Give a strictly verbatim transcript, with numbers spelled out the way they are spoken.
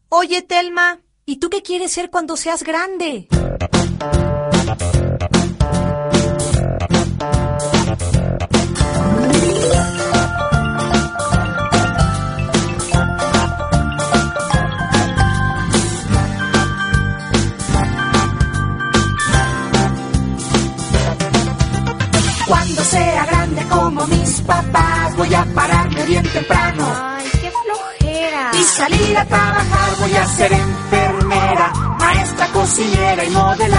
Oye, Telma, ¿y tú qué quieres ser cuando seas grande? Cuando sea grande como mis papás, voy a pararme bien temprano. Ay, qué flojera. Y salir a trabajar, voy a ser enfermera, maestra, cocinera y modelar.